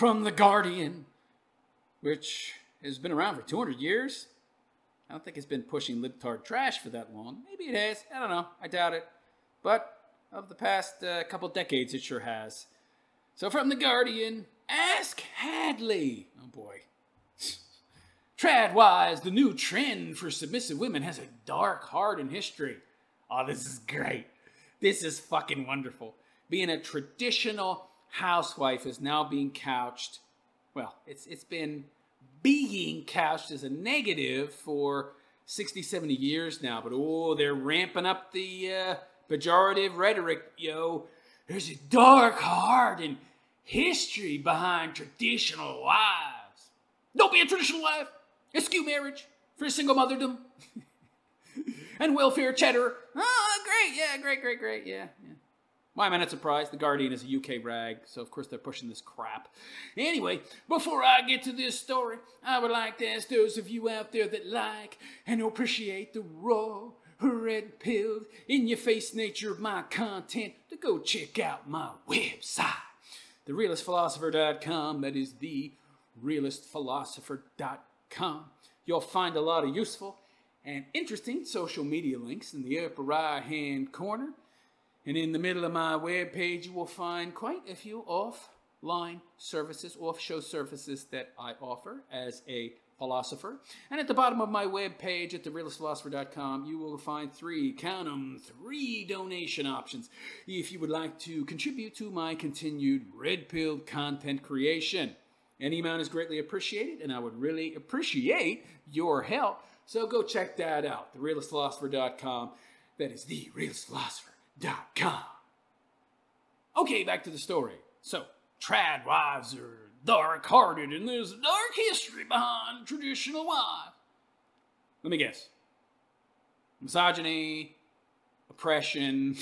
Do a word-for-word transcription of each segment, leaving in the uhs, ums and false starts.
from The Guardian, which has been around for two hundred years. I don't think it's been pushing libtard trash for that long. Maybe it has. I don't know. I doubt it. But of the past uh, couple decades, it sure has. So from The Guardian, ask Hadley. Oh boy. Tradwise, the new trend for submissive women has a dark heart and history. Oh, this is great. This is fucking wonderful. Being a traditional housewife is now being couched. Well, it's it's been being couched as a negative for sixty, seventy years now. But oh, they're ramping up the uh, pejorative rhetoric, yo. There's a dark heart and history behind traditional wives. Don't be a traditional wife. Eschew marriage for single motherdom. And welfare cheddar. Oh, great. Yeah, great, great, great. Yeah, yeah. Why am I not surprised? The Guardian is a U K rag, so of course they're pushing this crap. Anyway, before I get to this story, I would like to ask those of you out there that like and appreciate the raw, red-pilled, in-your-face nature of my content to go check out my website, the realist philosopher dot com. That is the realist philosopher dot com. You'll find a lot of useful and interesting social media links in the upper right-hand corner. And in the middle of my webpage, you will find quite a few offline services, off-show services that I offer as a philosopher. And at the bottom of my webpage at the realist philosopher dot com, you will find three, count them, three donation options if you would like to contribute to my continued red-pilled content creation. Any amount is greatly appreciated, and I would really appreciate your help. So go check that out, the realist philosopher dot com. That is the realist philosopher dot com. Okay, back to the story. So, trad wives are dark-hearted, and there's a dark history behind traditional wives. Let me guess. Misogyny, oppression,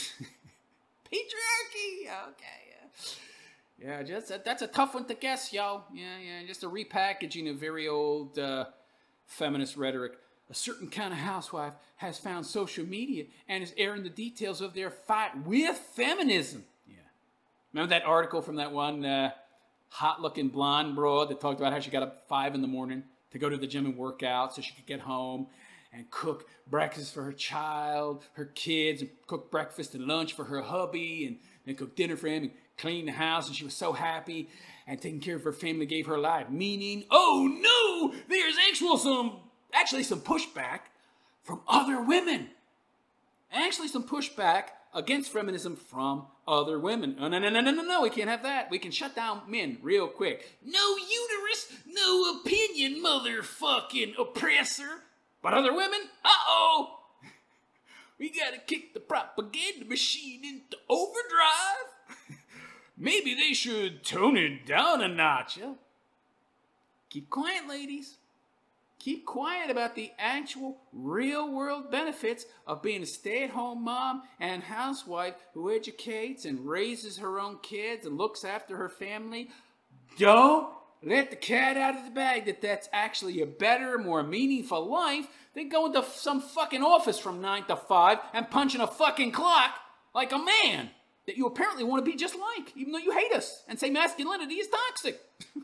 patriarchy. Okay, yeah. Yeah, just a, that's a tough one to guess, yo. Yeah, yeah, just a repackaging of very old uh, feminist rhetoric. A certain kind of housewife has found social media and is airing the details of their fight with feminism. Yeah. Remember that article from that one uh, hot-looking blonde broad that talked about how she got up at five in the morning to go to the gym and work out so she could get home and cook breakfast for her child, her kids, and cook breakfast and lunch for her hubby, and then cook dinner for him and clean the house, and she was so happy, and taking care of her family gave her life. Meaning, oh no, there's actual some... Actually, some pushback from other women. Actually, some pushback against feminism from other women. Oh, no, no, no, no, no, no, we can't have that. We can shut down men real quick. No uterus, no opinion, motherfucking oppressor. But other women? Uh-oh. We gotta kick the propaganda machine into overdrive. Maybe they should tone it down a notch. Yeah. Keep quiet, ladies. Keep quiet about the actual real-world benefits of being a stay-at-home mom and housewife who educates and raises her own kids and looks after her family. Don't let the cat out of the bag that that's actually a better, more meaningful life than going to some fucking office from nine to five and punching a fucking clock like a man that you apparently want to be just like, even though you hate us and say masculinity is toxic.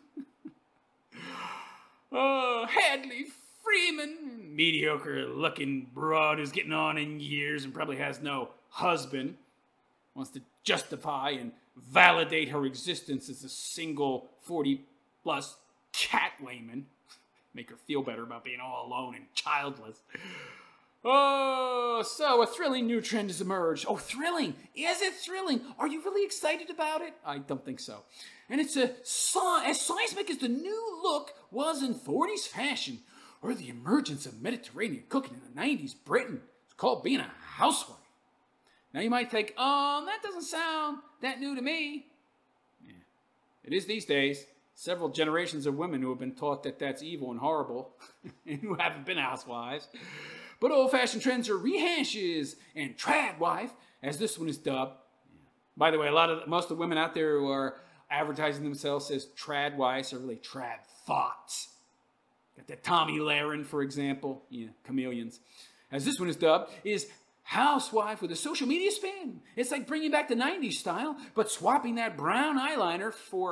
Oh, Hadley Freeman, mediocre-looking broad who's getting on in years and probably has no husband, wants to justify and validate her existence as a single forty-plus catwoman, make her feel better about being all alone and childless. Oh, so a thrilling new trend has emerged. Oh, thrilling. Is it thrilling? Are you really excited about it? I don't think so. And it's a as seismic as the new look was in forties fashion or the emergence of Mediterranean cooking in the nineties Britain. It's called being a housewife. Now you might think, oh, that doesn't sound that new to me. Yeah, it is these days. Several generations of women who have been taught that that's evil and horrible and who haven't been housewives. But old-fashioned trends are rehashes and trad wife, as this one is dubbed. Yeah. By the way, a lot of most of the women out there who are advertising themselves as trad wives are really trad thoughts. Got that Tommy Lahren, for example. Yeah, chameleons. As this one is dubbed, is housewife with a social media spin. It's like bringing back the nineties style, but swapping that brown eyeliner for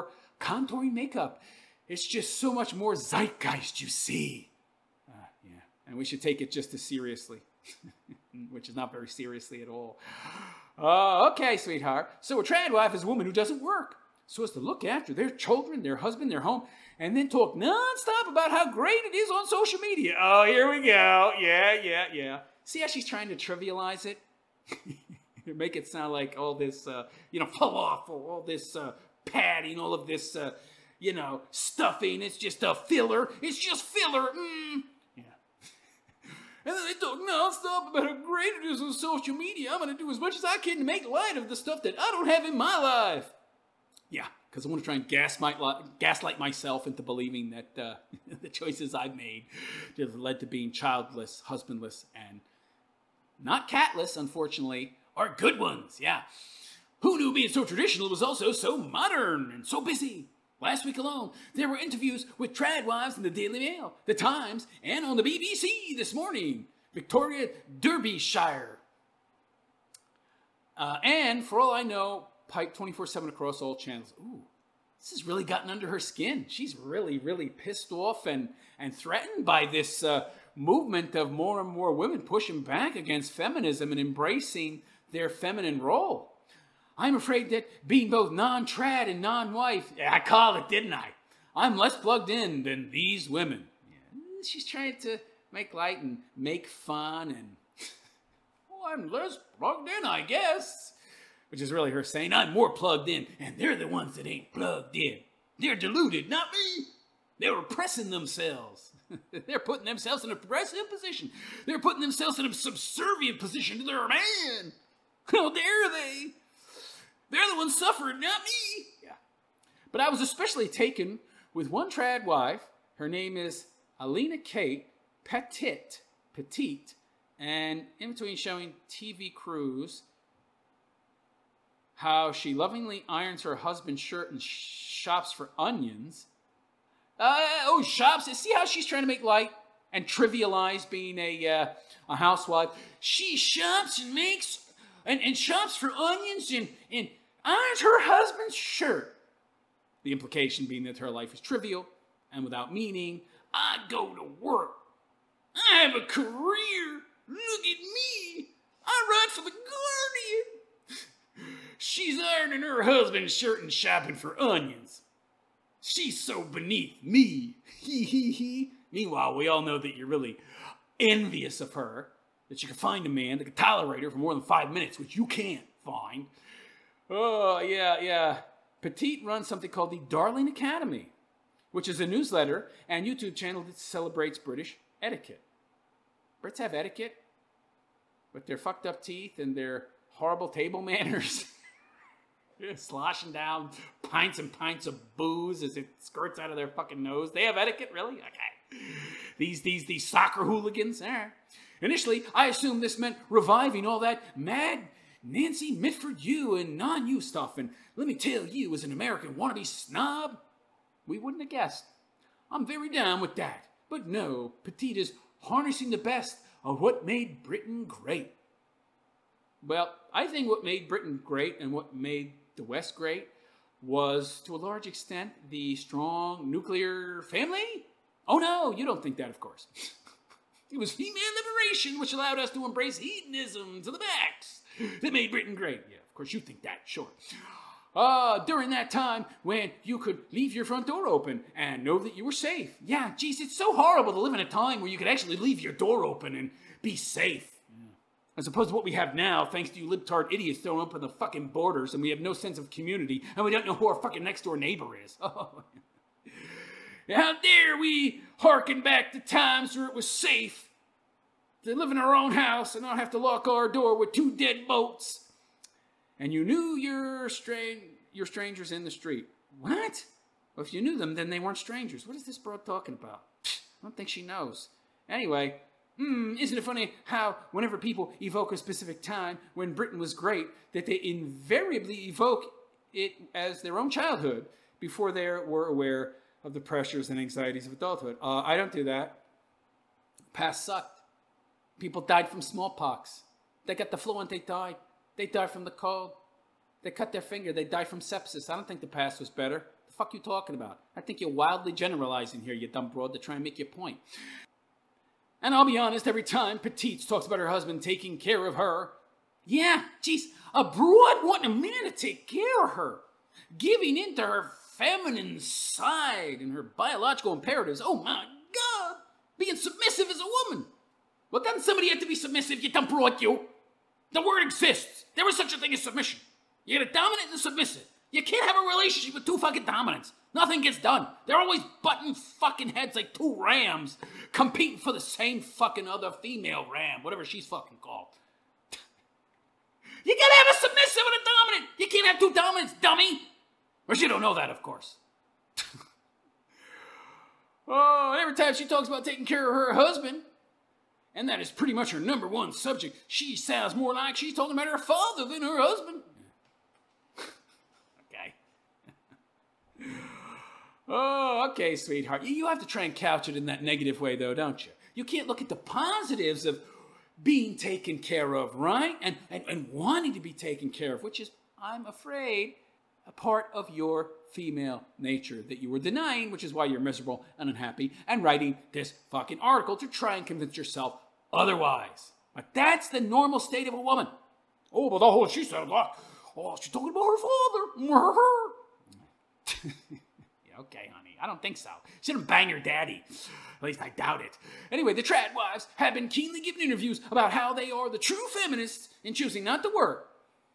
contouring makeup. It's just so much more zeitgeist, you see. Uh, yeah, and we should take it just as seriously, which is not very seriously at all. Uh, okay, sweetheart. So a trad wife is a woman who doesn't work, so as to look after their children, their husband, their home, and then talk nonstop about how great it is on social media. Oh, here we go. Yeah, yeah, yeah. See how she's trying to trivialize it? Make it sound like all this, uh, you know, falafel, all this uh, padding, all of this, uh, you know, stuffing. It's just a filler. It's just filler. Mm. Yeah. And then they talk nonstop about how great it is on social media. I'm going to do as much as I can to make light of the stuff that I don't have in my life. Yeah, because I want to try and gaslight, gaslight myself into believing that uh, the choices I've made have led to being childless, husbandless, and not catless, unfortunately, are good ones, yeah. Who knew being so traditional was also so modern and so busy? Last week alone, there were interviews with trad wives in the Daily Mail, the Times, and on the B B C this morning. Victoria Derbyshire. Uh, and, for all I know, pipe twenty-four seven across all channels. Ooh, this has really gotten under her skin. She's really, really pissed off and, and threatened by this uh, movement of more and more women pushing back against feminism and embracing their feminine role. I'm afraid that being both non-trad and non-wife, I called it, didn't I? I'm less plugged in than these women. Yeah, she's trying to make light and make fun and, well, I'm less plugged in, I guess. Which is really her saying, I'm more plugged in, and they're the ones that ain't plugged in. They're deluded, not me. They're oppressing themselves. They're putting themselves in a oppressive position. They're putting themselves in a subservient position to their man. How dare they? They're the ones suffering, not me. Yeah. But I was especially taken with one trad wife. Her name is Alina Kate Pettit, Petite, and in between showing T V crews how she lovingly irons her husband's shirt and shops for onions. Uh, oh, shops. See how she's trying to make light and trivialize being a uh, a housewife. She shops and makes and, and shops for onions and, and irons her husband's shirt. The implication being that her life is trivial and without meaning. I go to work. I have a career. Look at me. I write for the Guardian. She's ironing her husband's shirt and shopping for onions. She's so beneath me. Hee hee hee. Meanwhile, we all know that you're really envious of her, that you can find a man that can tolerate her for more than five minutes, which you can't find. Oh, yeah, yeah. Petite runs something called the Darling Academy, which is a newsletter and YouTube channel that celebrates British etiquette. Brits have etiquette with their fucked up teeth and their horrible table manners. Sloshing down pints and pints of booze as it skirts out of their fucking nose. They have etiquette, really? Okay. These these these soccer hooligans. All right. Initially, I assumed this meant reviving all that mad Nancy Mitford you and non-you stuff. And let me tell you, as an American wannabe snob, we wouldn't have guessed. I'm very down with that. But no, Petite is harnessing the best of what made Britain great. Well, I think what made Britain great and what made the West great was, to a large extent, the strong nuclear family? Oh no, you don't think that, of course. It was female liberation which allowed us to embrace hedonism to the max that made Britain great. Yeah, of course you think that, sure. Uh, during that time when you could leave your front door open and know that you were safe. Yeah, geez, it's so horrible to live in a time where you could actually leave your door open and be safe. As opposed to what we have now, thanks to you libtard idiots throwing open the fucking borders, and we have no sense of community, and we don't know who our fucking next door neighbor is. Oh. How dare we harken back to times where it was safe to live in our own house and not have to lock our door with two dead boats. And you knew your, stra- your strangers in the street. What? Well, if you knew them, then they weren't strangers. What is this broad talking about? I don't think she knows. Anyway... Hmm, isn't it funny how whenever people evoke a specific time when Britain was great, that they invariably evoke it as their own childhood before they were aware of the pressures and anxieties of adulthood? Uh, I don't do that. Past sucked. People died from smallpox. They got the flu and they died. They died from the cold. They cut their finger. They died from sepsis. I don't think the past was better. the fuck you talking about? I think you're wildly generalizing here, you dumb broad, to try and make your point. And I'll be honest, every time Petite talks about her husband taking care of her, yeah, geez, a broad wanting a man to take care of her, giving in to her feminine side and her biological imperatives. Oh my God, being submissive as a woman. Well, doesn't somebody have to be submissive, you dumb broad, you? The word exists. There is such a thing as submission. You get a dominant and a submissive. You can't have a relationship with two fucking dominants. Nothing gets done. They're always butting fucking heads like two rams competing for the same fucking other female ram, whatever she's fucking called. You gotta have a submissive and a dominant. You can't have two dominants, dummy. Or she don't know that, of course. Oh, and every time she talks about taking care of her husband, and that is pretty much her number one subject, she sounds more like she's talking about her father than her husband. Okay. Oh, okay, sweetheart. You have to try and couch it in that negative way, though, don't you? You can't look at the positives of being taken care of, right? And, and, and wanting to be taken care of, which is, I'm afraid, a part of your female nature that you were denying, which is why you're miserable and unhappy and writing this fucking article to try and convince yourself otherwise. But that's the normal state of a woman. Oh, but the whole she sounds like, oh, she's talking about her father. Yeah, okay, honey, I don't think so. She didn't bang her daddy. At least I doubt it. Anyway, the trad wives have been keenly giving interviews about how they are the true feminists in choosing not to work.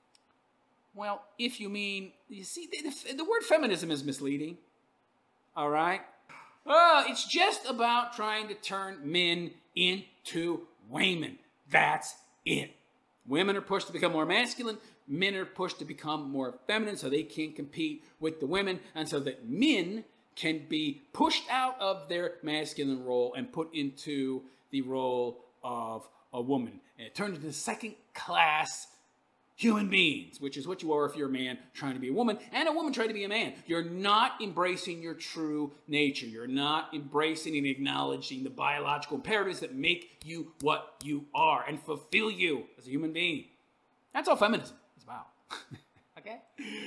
Well, if you mean, you see, the, the word feminism is misleading. All right? Oh, it's just about trying to turn men into women. That's it. Women are pushed to become more masculine. Men are pushed to become more feminine so they can't compete with the women, and so that men can be pushed out of their masculine role and put into the role of a woman. And it turns into second-class human beings, which is what you are if you're a man trying to be a woman, and a woman trying to be a man. You're not embracing your true nature. You're not embracing and acknowledging the biological imperatives that make you what you are and fulfill you as a human being. That's all feminism is about. Okay?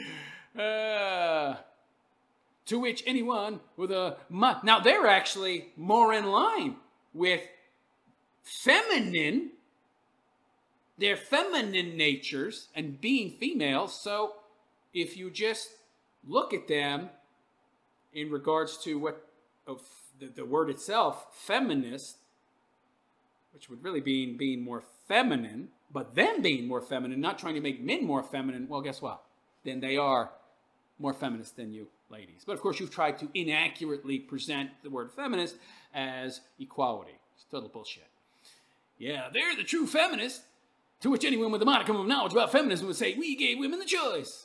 Uh, to which anyone with a... Mu- now, they're actually more in line with feminine... They're feminine natures and being females, so if you just look at them in regards to what of the, the word itself, feminist, which would really be being more feminine, but them being more feminine, not trying to make men more feminine, well, guess what? Then they are more feminist than you ladies. But of course, you've tried to inaccurately present the word feminist as equality. It's total bullshit. Yeah, they're the true feminists. To which anyone with a modicum of knowledge about feminism would say, we gave women the choice.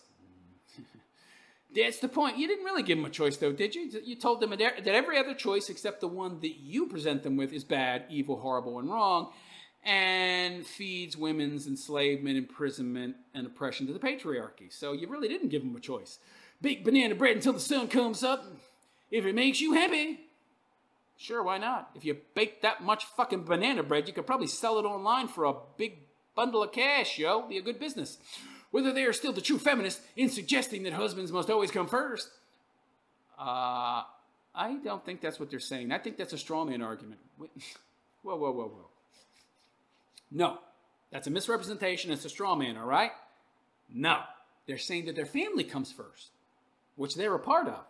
That's the point. You didn't really give them a choice, though, did you? You told them that every other choice except the one that you present them with is bad, evil, horrible, and wrong, and feeds women's enslavement, imprisonment, and oppression to the patriarchy. So you really didn't give them a choice. Bake banana bread until the sun comes up. If it makes you happy, sure, why not? If you bake that much fucking banana bread, you could probably sell it online for a big bundle of cash, yo. Be a good business. Whether they are still the true feminists in suggesting that husbands must always come first, uh, I don't think that's what they're saying. I think that's a straw man argument. Whoa, whoa, whoa, whoa. No, that's a misrepresentation. It's a straw man, all right? No, they're saying that their family comes first, which they're a part of.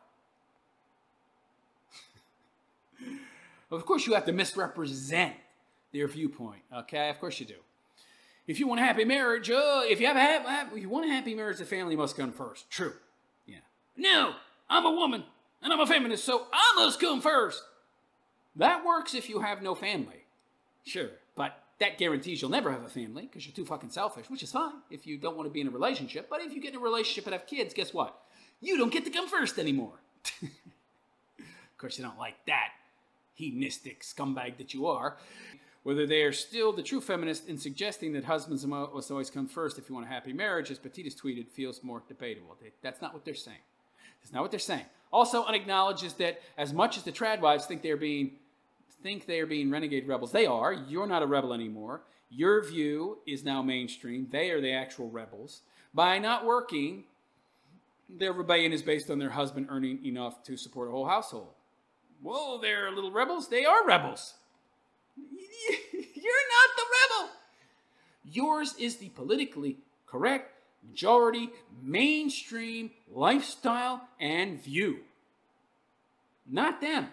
Of course, you have to misrepresent their viewpoint, okay? Of course you do. If you want a happy marriage, uh, if you have a happy, if you want a happy marriage, the family must come first. True. Yeah. No, I'm a woman, and I'm a feminist, so I must come first. That works if you have no family. Sure. But that guarantees you'll never have a family, because you're too fucking selfish, which is fine if you don't want to be in a relationship. But if you get in a relationship and have kids, guess what? You don't get to come first anymore. Of course, you don't like that, hedonistic scumbag that you are. Whether they are still the true feminists in suggesting that husbands must always come first if you want a happy marriage, as Petite has tweeted, feels more debatable. That's not what they're saying. That's not what they're saying. Also unacknowledges that as much as the trad wives think they're being think they are being renegade rebels, they are. You're not a rebel anymore. Your view is now mainstream. They are the actual rebels. By not working, Their rebellion is based on their husband earning enough to support a whole household. Whoa, they're little rebels? They are rebels. You're not the rebel. Yours is the politically correct, majority, mainstream lifestyle and view. Not them.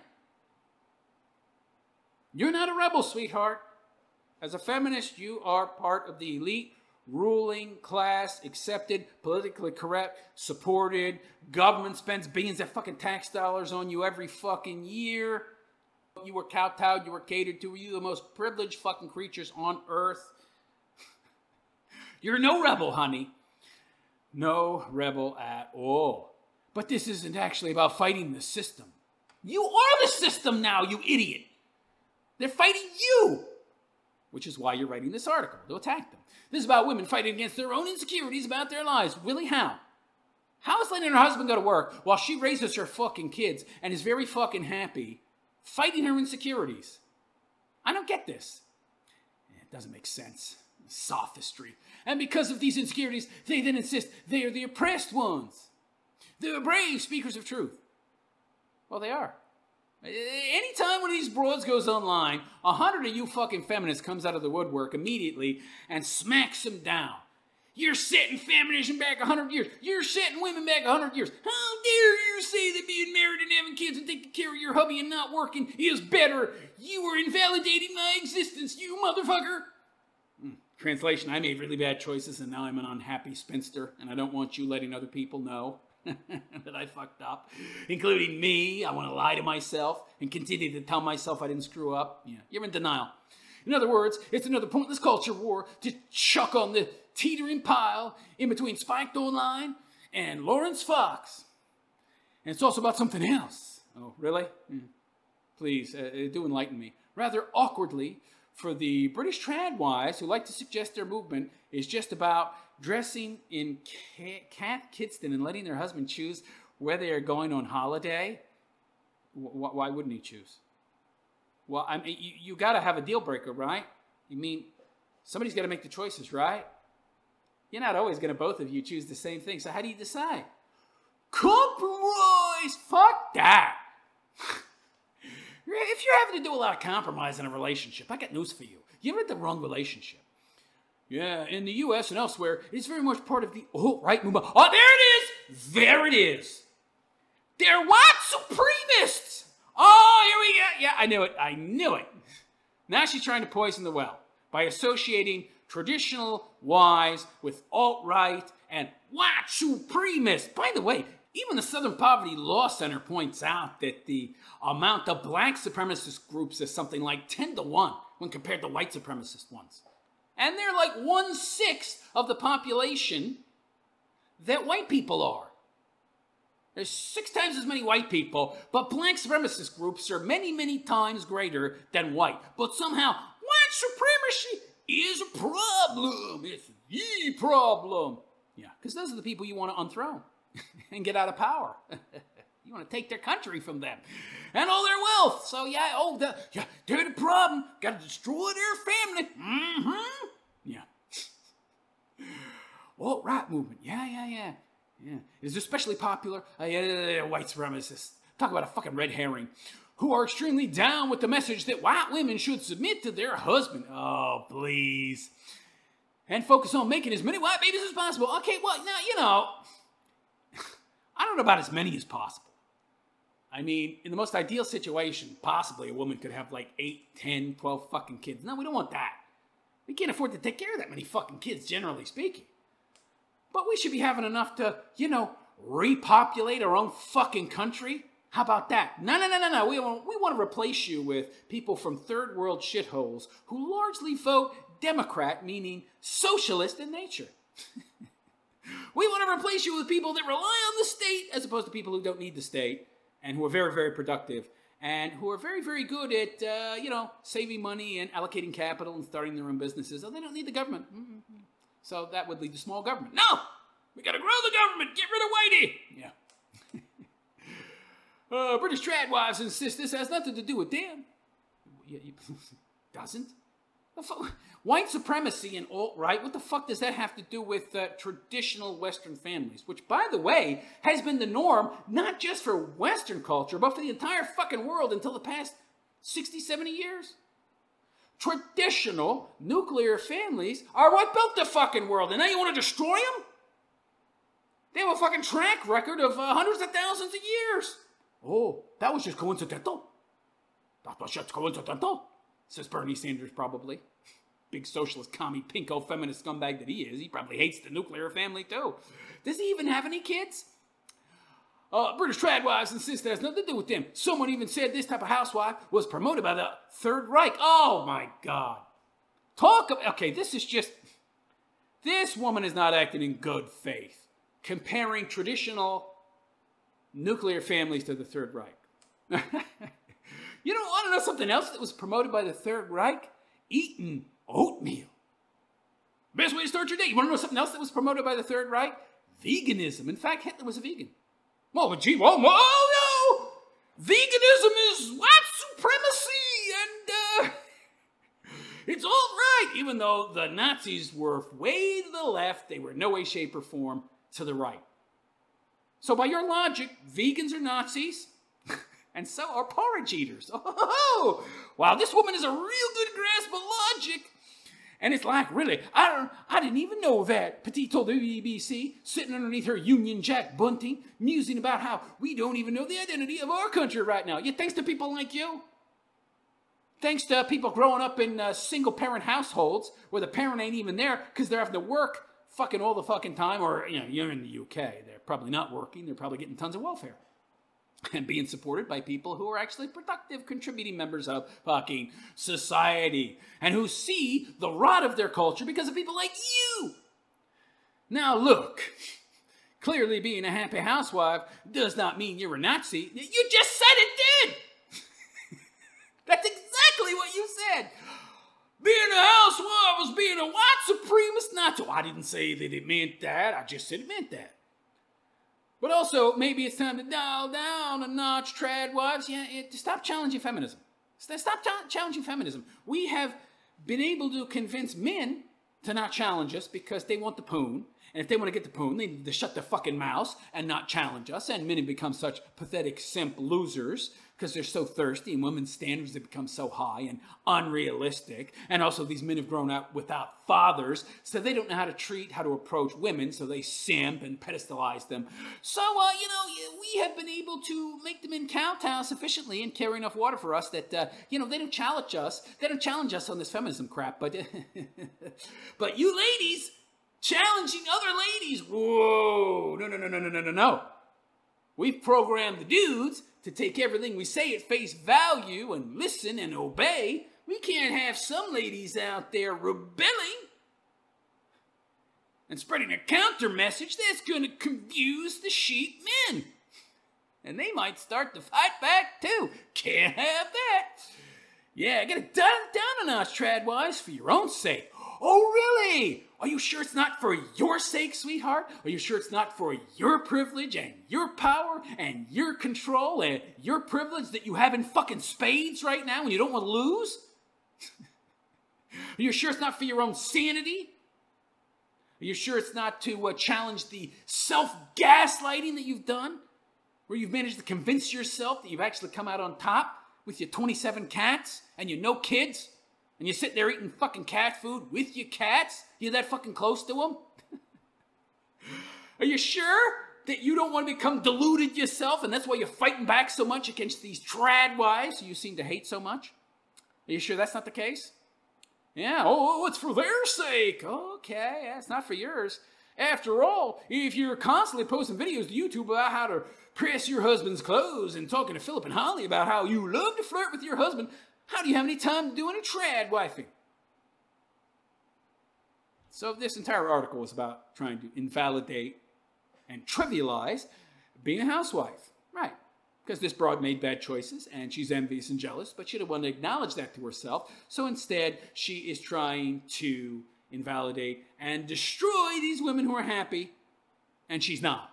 You're not a rebel, sweetheart. As a feminist, you are part of the elite, ruling class, accepted, politically correct, supported. Government spends billions of fucking tax dollars on you every fucking year. You were kowtowed, you were catered to. You the most privileged fucking creatures on earth. You're no rebel, honey. No rebel at all. But this isn't actually about fighting the system. You are the system now, you idiot. They're fighting you. Which is why you're writing this article, to attack them. This is about women fighting against their own insecurities about their lives. Really, how? How is letting her husband go to work while she raises her fucking kids and is very fucking happy, fighting her insecurities? I don't get this. It doesn't make sense. Sophistry. And because of these insecurities, they then insist they are the oppressed ones. They're brave speakers of truth. Well, they are. Anytime one of these broads goes online, a hundred of you fucking feminists comes out of the woodwork immediately and smacks them down. You're setting feminism back a hundred years. You're setting women back a hundred years. How dare you say that being married and having kids and taking care of your hubby and not working is better? You are invalidating my existence, you motherfucker. Mm. Translation, I made really bad choices and now I'm an unhappy spinster and I don't want you letting other people know that I fucked up, including me. I want to lie to myself and continue to tell myself I didn't screw up. Yeah, you're in denial. In other words, it's another pointless culture war to chuck on the teetering pile in between Spiked Online and Lawrence Fox. And it's also about something else. Oh, really? Mm. Please, uh, do enlighten me. Rather awkwardly, for the British tradwives who like to suggest their movement is just about dressing in Cat Kidston and letting their husband choose where they are going on holiday. W- why wouldn't he choose? Well, I mean, you, you got to have a deal breaker, right? You mean somebody's got to make the choices, right? You're not always going to both of you choose the same thing. So how do you decide? Compromise! Fuck that! If you're having to do a lot of compromise in a relationship, I got news for you. You're in the wrong relationship. Yeah, in the U S and elsewhere, it's very much part of the alt-right movement. Oh, there it is! There it is! They're white supremacists! Oh, here we go! Yeah, I knew it. I knew it. Now she's trying to poison the well by associating traditional wives with alt-right and white supremacists. By the way, even the Southern Poverty Law Center points out that the amount of black supremacist groups is something like ten to one when compared to white supremacist ones. And they're like one-sixth of the population that white people are. There's six times as many white people, but black supremacist groups are many, many times greater than white. But somehow, white supremacy is a problem. It's the problem. Yeah, because those are the people you want to unthrone and get out of power. You want to take their country from them and all their wealth. So yeah, oh, the, yeah, they're the problem. Got to destroy their family. Mm-hmm. Yeah. Alt-right movement. Yeah, yeah, yeah. Yeah. Is especially popular. Uh, yeah, yeah, yeah, white supremacists. Talk about a fucking red herring. Who are extremely down with the message that white women should submit to their husband. Oh, please. And focus on making as many white babies as possible. Okay, well, now, you know, I don't know about as many as possible. I mean, in the most ideal situation, possibly a woman could have like eight, ten, twelve fucking kids. No, we don't want that. We can't afford to take care of that many fucking kids, generally speaking. But we should be having enough to, you know, repopulate our own fucking country. How about that? No, no, no, no, no. We want, we want to replace you with people from third world shitholes who largely vote Democrat, meaning socialist in nature. We want to replace you with people that rely on the state as opposed to people who don't need the state and who are very, very productive and who are very, very good at, uh, you know, saving money and allocating capital and starting their own businesses. Oh, they don't need the government. Mm-hmm. So that would lead to small government. No! We gotta grow the government! Get rid of Whitey! uh, British tradwives insist this has nothing to do with them. Doesn't? White supremacy and alt-right, what the fuck does that have to do with uh, traditional Western families? Which, by the way, has been the norm, not just for Western culture, but for the entire fucking world until the past sixty, seventy years. Traditional nuclear families are what built the fucking world, and now you want to destroy them? They have a fucking track record of uh, hundreds of thousands of years. Oh, that was just coincidental. That was just coincidental, says Bernie Sanders probably. Big socialist, commie, pinko, feminist scumbag that he is. He probably hates the nuclear family too. Does he even have any kids? Uh, British tradwives insist that has nothing to do with them. Someone even said this type of housewife was promoted by the Third Reich. Oh my God. Talk about, okay, this is just, this woman is not acting in good faith, comparing traditional nuclear families to the Third Reich. You don't want to know something else that was promoted by the Third Reich? Eating oatmeal. Best way to start your day. You want to know something else that was promoted by the Third Reich? Veganism. In fact, Hitler was a vegan. Well, but gee, whoa, whoa, no! Veganism is white supremacy, and uh, it's all right. Even though the Nazis were way to the left, they were in no way, shape, or form to the right. So by your logic, vegans are Nazis, and so are porridge eaters. Oh, wow, this woman has a real good grasp of logic. And it's like, really, I don't, I didn't even know that. Petito the B B C, sitting underneath her Union Jack bunting, musing about how we don't even know the identity of our country right now. Yeah, thanks to people like you. Thanks to people growing up in uh, single-parent households where the parent ain't even there because they're having to work fucking all the fucking time. Or, you know, you're in the U K. They're probably not working. They're probably getting tons of welfare. And being supported by people who are actually productive, contributing members of fucking society. And who see the rot of their culture because of people like you. Now look, clearly being a happy housewife does not mean you're a Nazi. You just said it did! That's exactly what you said. Being a housewife was being a white supremacist Nazi. I didn't say that it meant that. I just said it meant that. But also, maybe it's time to dial down a notch, trad wives. Yeah, it, stop challenging feminism. Stop ch- challenging feminism. We have been able to convince men to not challenge us because they want the poon. And if they want to get the poon, they need to shut their fucking mouths and not challenge us. And men have become such pathetic simp losers because they're so thirsty, and women's standards have become so high and unrealistic. And also these men have grown up without fathers, so they don't know how to treat, how to approach women, so they simp and pedestalize them. So, uh, you know, we have been able to make the men kowtow sufficiently and carry enough water for us that, uh, you know, they don't challenge us. They don't challenge us on this feminism crap. But, but you ladies challenging other ladies, whoa, no, no, no, no, no, no, no, no. We've programmed the dudes to take everything we say at face value and listen and obey. We can't have some ladies out there rebelling and spreading a counter message that's going to confuse the sheep men. And they might start to fight back too. Can't have that. Yeah, gotta dial it down a notch, tradwise, for your own sake. Oh, really? Are you sure it's not for your sake, sweetheart? Are you sure it's not for your privilege and your power and your control and your privilege that you have in fucking spades right now and you don't want to lose? Are you sure it's not for your own sanity? Are you sure it's not to uh, challenge the self-gaslighting that you've done? Where you've managed to convince yourself that you've actually come out on top with your twenty-seven cats and your no kids? And you sit there eating fucking cat food with your cats? You're that fucking close to them? Are you sure that you don't want to become deluded yourself and that's why you're fighting back so much against these trad wives who you seem to hate so much? Are you sure that's not the case? Yeah, oh, it's for their sake. Okay, yeah, it's not for yours. After all, if you're constantly posting videos to YouTube about how to press your husband's clothes and talking to Philip and Holly about how you love to flirt with your husband, how do you have any time to do any trad wifing? So this entire article was about trying to invalidate and trivialize being a housewife. Right. Because this broad made bad choices and she's envious and jealous, but she didn't want to acknowledge that to herself. So instead, she is trying to invalidate and destroy these women who are happy, and she's not.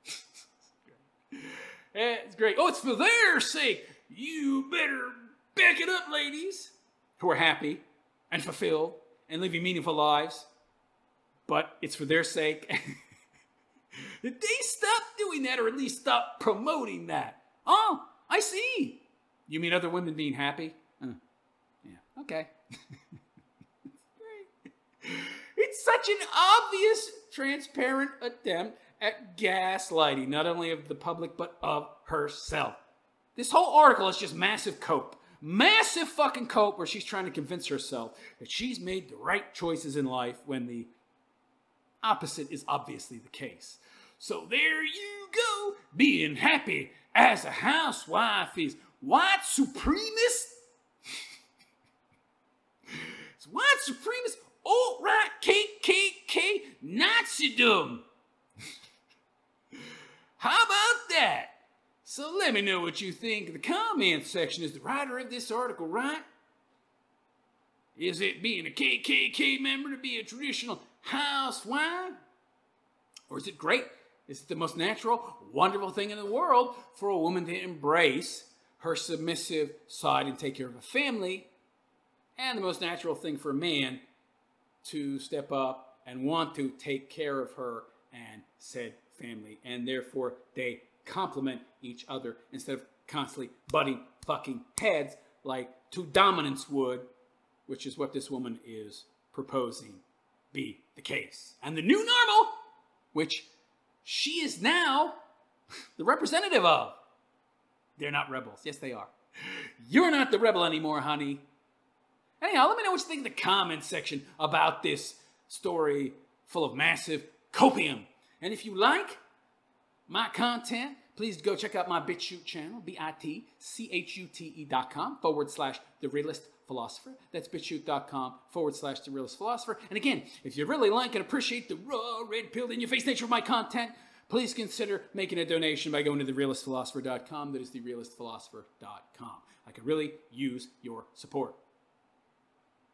It's great. Oh, it's for their sake. You better back it up, ladies, who are happy and fulfilled and living meaningful lives, but it's for their sake. That they stop doing that, or at least stop promoting that. Oh, I see. You mean other women being happy? Uh, yeah, okay. It's such an obvious, transparent attempt at gaslighting, not only of the public, but of herself. This whole article is just massive cope. Massive fucking cope where she's trying to convince herself that she's made the right choices in life when the opposite is obviously the case. So there you go. Being happy as a housewife is white supremacist. It's white supremacist, alt-right, K K K, Nazism. How about that? So let me know what you think in the comment section. Is the writer of this article right? Is it being a K K K member to be a traditional housewife? Or is it great? Is it the most natural, wonderful thing in the world for a woman to embrace her submissive side and take care of a family? And the most natural thing for a man to step up and want to take care of her and said family. And therefore, they complement each other instead of constantly butting fucking heads like two dominants would, which is what this woman is proposing be the case. And the new normal, which she is now the representative of. They're not rebels. Yes, they are. You're not the rebel anymore, honey. Anyhow, let me know what you think in the comments section about this story full of massive copium. And if you like my content, please go check out my BitChute channel, bit.c-h-u-t-e dot com forward slash The Realist Philosopher. That's bitchute.com forward slash The Realist Philosopher. And again, if you really like and appreciate the raw, red pilled in your face nature of my content, please consider making a donation by going to the realist philosopher dot com. That is the realist philosopher dot com. I could really use your support.